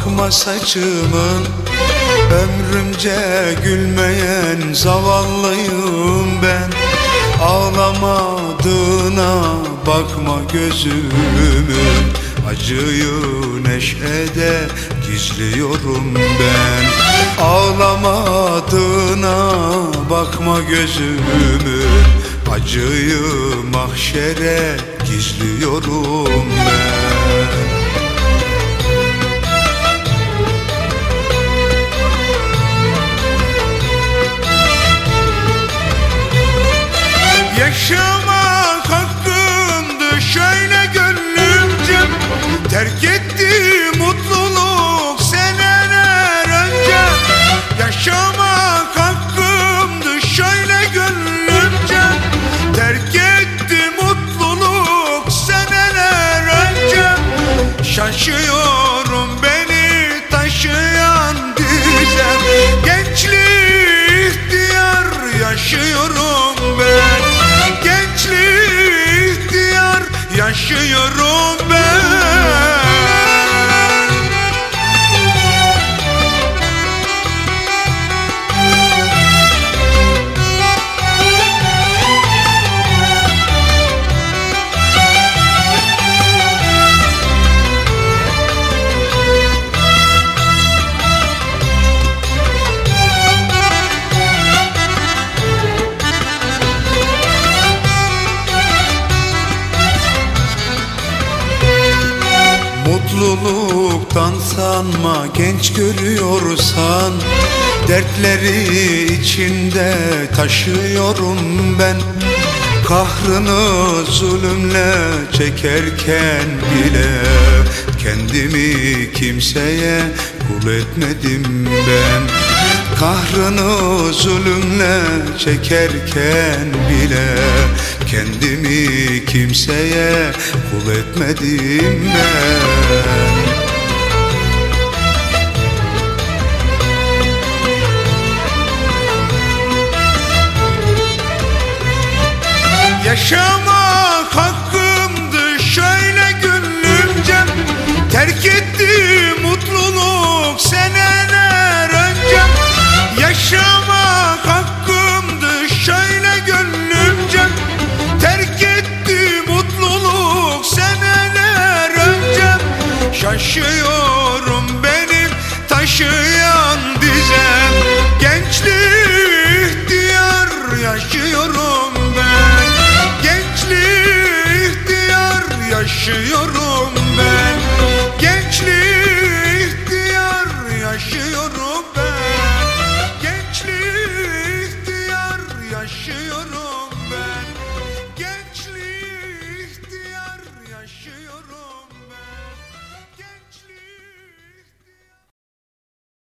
bakma saçımın, ömrümce gülmeyen zavallıyım ben. Ağlamadığına bakma gözümün, acıyı neşede gizliyorum ben. Ağlamadığına bakma gözümün, acıyı mahşere gizliyorum ben. Yaşamak hakkımdı şöyle gönlümce, terk etti mutluluk seneler önce. Yaşamak hakkımdı şöyle gönlümce, terk etti mutluluk seneler önce. Şaşıyorum beni taşıyan düzen, gençlik ihtiyar yaşıyorum ben. Gençlik ihtiyar yaşıyorum ben. Mutluluktan sanma genç görüyorsan, dertleri içinde taşıyorum ben. Kahrını zulümle çekerken bile kendimi kimseye kul etmedim ben. Kahrını zulümle çekerken bile kendimi kimseye kul etmedim ben. Yaşamak hakkımdı şöyle gönlümce, terk etti mutluluk seneler önce. Yaşamak hakkımdı şöyle gönlümce, terk etti mutluluk seneler önce. Şaşıyorum benim taşıyan dizem, gençlik ihtiyar yaşıyorum ben. Gençlik ihtiyar yaşıyorum